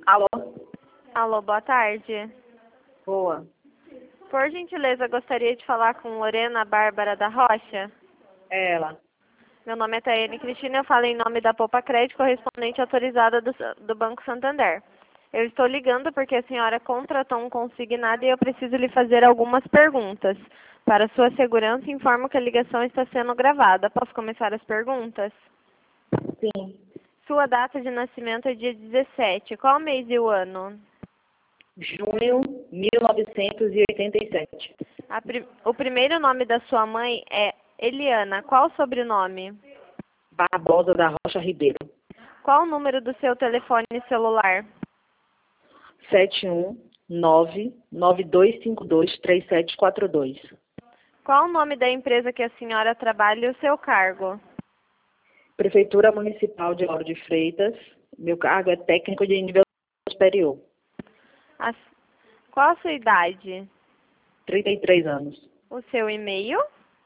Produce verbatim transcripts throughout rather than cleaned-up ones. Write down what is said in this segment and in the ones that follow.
Alô? Alô, boa tarde. Boa. Por gentileza, gostaria de falar com Lorena Bárbara da Rocha. É ela. Meu nome é Taiane Cristina, eu falo em nome da Poupa Crédito, correspondente autorizada do, do Banco Santander. Eu estou ligando porque a senhora contratou um consignado e eu preciso lhe fazer algumas perguntas. Para sua segurança, informo que a ligação está sendo gravada. Posso começar as perguntas? Sim. Sua data de nascimento é dia dezessete. Qual mês e o ano? Junho mil novecentos e oitenta e sete. A pri- o primeiro nome da sua mãe é Eliana. Qual o sobrenome? Barbosa da Rocha Ribeiro. Qual o número do seu telefone celular? sete um nove nove dois cinco dois três sete quatro dois. Qual o nome da empresa que a senhora trabalha e o seu cargo? Prefeitura Municipal de Lauro de Freitas. Meu cargo é técnico de nível superior. A- qual a sua idade? trinta e três anos. O seu e-mail?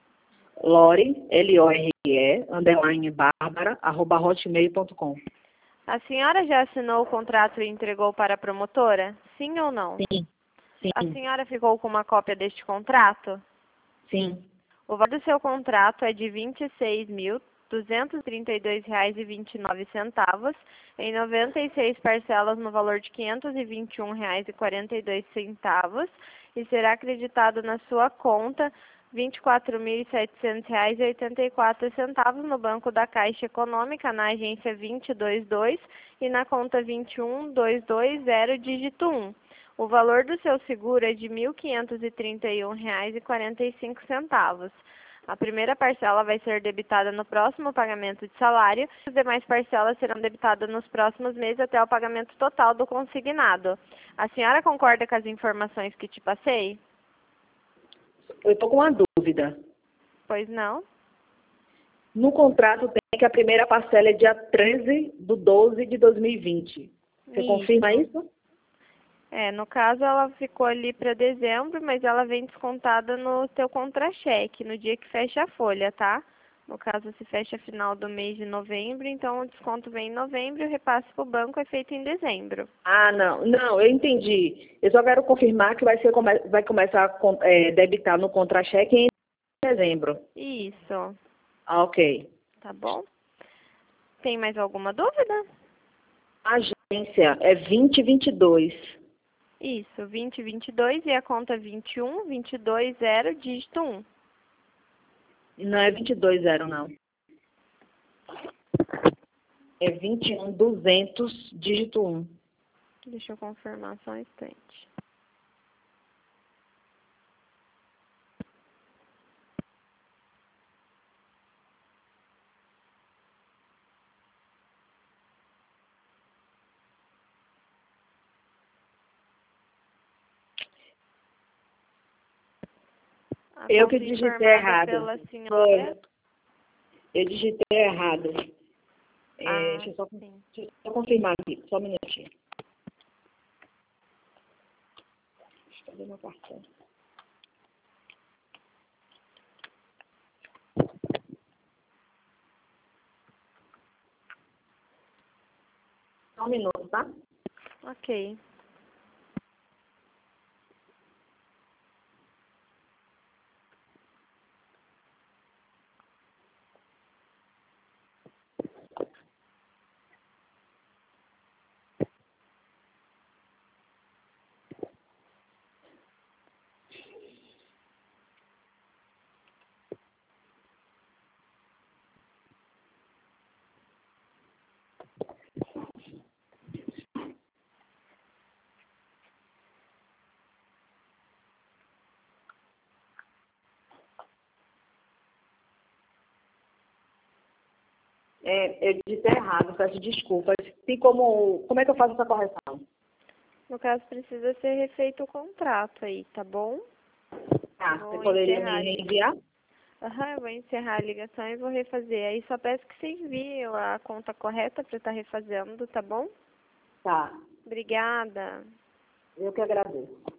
Lore, L O R E, underline Bárbara, arroba hotmail ponto com. A senhora já assinou o contrato e entregou para a promotora? Sim ou não? Sim, A sim, senhora ficou com uma cópia deste contrato? sim. O valor do seu contrato é de vinte e seis mil duzentos e trinta e dois reais e vinte e nove centavos, em noventa e seis parcelas no valor de quinhentos e vinte e um reais e quarenta e dois centavos, e será acreditado na sua conta vinte e quatro mil e setecentos reais e oitenta e quatro centavos no Banco da Caixa Econômica, na agência vinte e dois dois e na conta vinte e um dois dois zero, dígito um. O valor do seu seguro é de mil quinhentos e trinta e um reais e quarenta e cinco centavos. A primeira parcela vai ser debitada no próximo pagamento de salário. As demais parcelas serão debitadas nos próximos meses até o pagamento total do consignado. A senhora concorda com as informações que te passei? Eu estou com uma dúvida. Pois não? No contrato tem que a primeira parcela é dia treze de doze de dois mil e vinte. Você confirma isso? É, no caso ela ficou ali para dezembro, mas ela vem descontada no teu contra-cheque, no dia que fecha a folha, tá? No caso, se fecha final do mês de novembro, então o desconto vem em novembro e o repasse para o banco é feito em dezembro. Ah, não. Não, eu entendi. Eu só quero confirmar que vai, ser, come- vai começar a con- é, debitar no contra-cheque em dezembro. Isso, Ah, ok. tá bom? Tem mais alguma dúvida? A agência é vinte e vinte e dois. Isso, vinte e vinte e dois e a conta vinte e um vinte e dois zero, dígito um. Não é vinte e dois zero, não. É vinte e um duzentos, dígito um. Deixa eu confirmar só um instante. A Eu que conta digitei informada errado. pela senhora. Foi. Eu digitei errado. É, Ah, deixa, eu só, sim. deixa eu só confirmar aqui, só um minutinho. Cadê meu cartão? Só um minuto, tá? Ok. É, eu digitei errado, peço desculpas. Tem como, como é que eu faço essa correção? No caso, precisa ser refeito o contrato aí, tá bom? Ah, você Vou poderia encerrar me a ligação. reenviar? Aham, eu vou encerrar a ligação e vou refazer. Aí só peço que você envie a conta correta para estar refazendo, tá bom? Tá, Obrigada. eu que agradeço.